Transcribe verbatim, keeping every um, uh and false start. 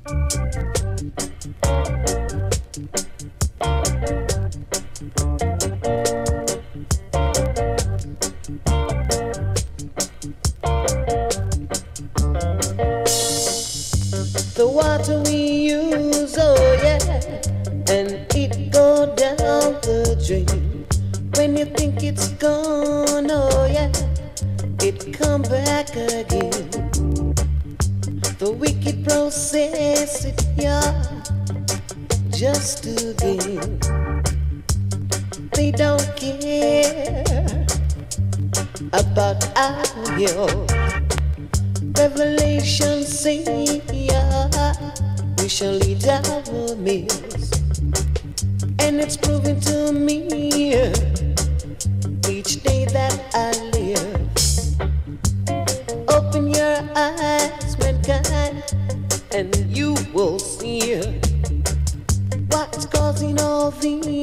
The water we use, oh yeah, and it go down the drain. When you think it's gone, oh yeah, it come back again. The wicked process it, yeah, just to gain. They don't care about our health. Revelation say, yeah, we shall eat our meals. And it's proving to me each day that I live. Open your eyes, mankind, and you will see what's causing all these